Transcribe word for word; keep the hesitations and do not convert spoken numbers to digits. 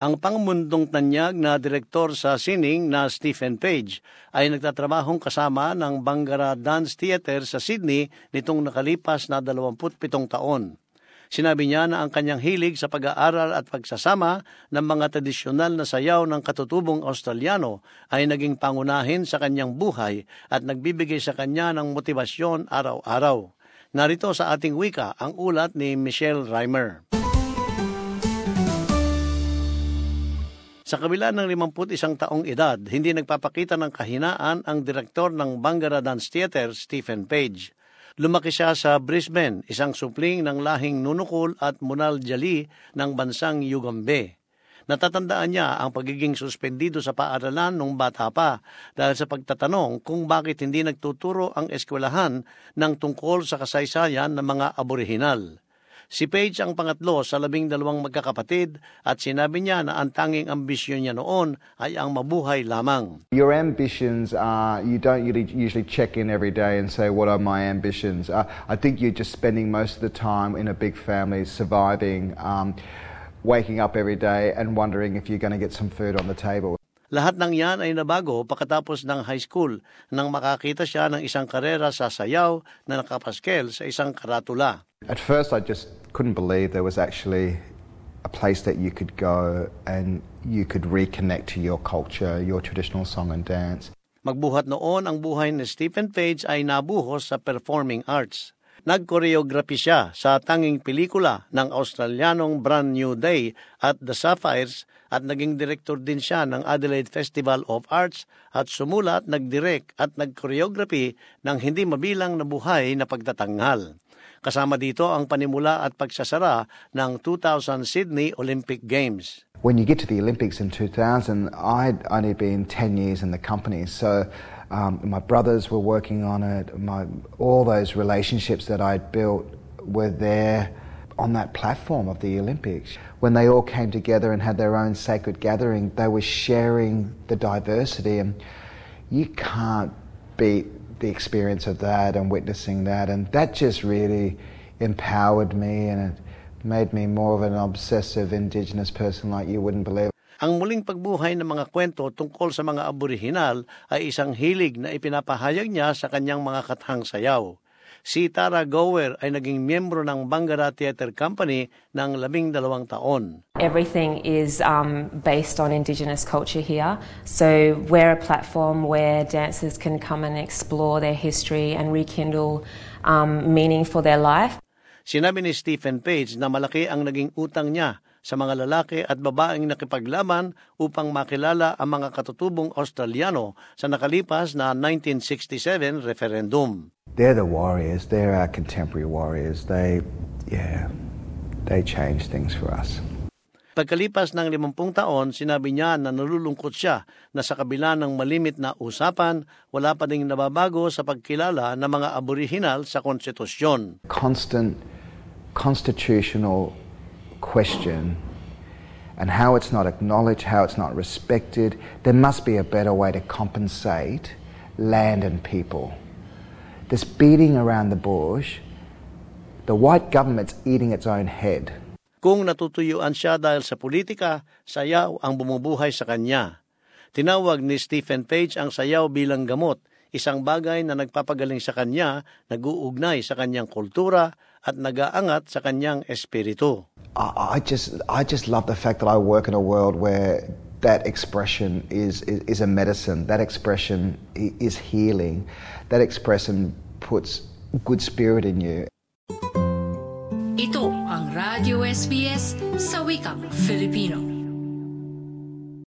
Ang pangmundong tanyag na direktor sa sining na Stephen Page ay nagtatrabahong kasama ng Banggara Dance Theatre sa Sydney nitong nakalipas na dalawamput pitong taon. Sinabi niya na ang kanyang hilig sa pag-aaral at pagsasama ng mga tradisyonal na sayaw ng katutubong Australiano ay naging pangunahin sa kanyang buhay at nagbibigay sa kanya ng motibasyon araw-araw. Narito sa ating wika ang ulat ni Michelle Reimer. Sa kabila ng limampu't isang taong edad, hindi nagpapakita ng kahinaan ang direktor ng Banggara Dance Theatre, Stephen Page. Lumaki siya sa Brisbane, isang supling ng lahing Nunukul at Munal Jali ng bansang Yugambeh. Natatandaan niya ang pagiging suspendido sa paaralan nung bata pa dahil sa pagtatanong kung bakit hindi nagtuturo ang eskwelahan ng tungkol sa kasaysayan ng mga aborihinal. Si Page ang pangatlo sa labing dalawang magkakapatid at sinabi niya na ang tanging ambisyon niya noon ay ang mabuhay lamang. Your ambitions are, you don't usually check in every day and say, what are my ambitions? Uh, I think you're just spending most of the time in a big family surviving, um, waking up every day and wondering if you're going to get some food on the table. Lahat ng yan ay nabago pagkatapos ng high school nang makakita siya ng isang karera sa sayaw na nakapaskel sa isang karatula. At first I just couldn't believe there was actually a place that you could go and you could reconnect to your culture, your traditional song and dance. Magbuhat noon ang buhay ni Stephen Page ay nabuhos sa performing arts. Nag-choreography siya sa tanging pelikula ng Australianong Brand New Day at The Sapphires at naging direktor din siya ng Adelaide Festival of Arts at sumulat, nagdirect at nag-choreography ng hindi mabilang na buhay na pagtatanghal. Kasama dito ang panimula at pagsasara ng two thousand Sydney Olympic Games. When you get to the Olympics in two thousand, I'd only been ten years in the company, so um, my brothers were working on it. My, all those relationships that I'd built were there on that platform of the Olympics. When they all came together and had their own sacred gathering, they were sharing the diversity, and you can't beat the experience of that and witnessing that, and that just really empowered me, and it made me more of an obsessive Indigenous person like you wouldn't believe. Ang muling pagbuhay ng mga kwento tungkol sa mga aborihinal ay isang hilig na ipinapahayag niya sa kanyang mga kathang sayaw. Si Tara Gower ay naging miyembro ng Banggara Theatre Company ng labing dalawang taon. Everything is um, based on Indigenous culture here. So we're a platform where dancers can come and explore their history and rekindle um, meaning for their life. Sinabi ni Stephen Page na malaki ang naging utang niya sa mga lalaki at babaeng nakipaglaban upang makilala ang mga katutubong Australiano sa nakalipas na nineteen sixty-seven referendum. They're the warriors. They're our contemporary warriors. They, yeah, they change things for us. Pagkalipas ng limampung taon, sinabi niya na nalulungkot siya na sa kabila ng malimit na usapan, wala pa ding nababago sa pagkilala ng mga aborihinal sa konstitusyon. Constant constitutional question and how it's not acknowledged, how it's not respected. There must be a better way to compensate land and people. This beating around the bush, the white government's eating its own head. Kung natutuyuan siya dahil sa politika, sayaw ang bumubuhay sa kanya. Tinawag ni Stephen Page ang sayaw bilang gamot, isang bagay na nagpapagaling sa kanya, nag-uugnay sa kanyang kultura at nag-aangat sa kanyang espiritu. I, I just I just love the fact that I work in a world where that expression is, is, is a medicine, that expression is healing, that expression puts good spirit in you. Ito ang Radio S B S sa wikang Filipino.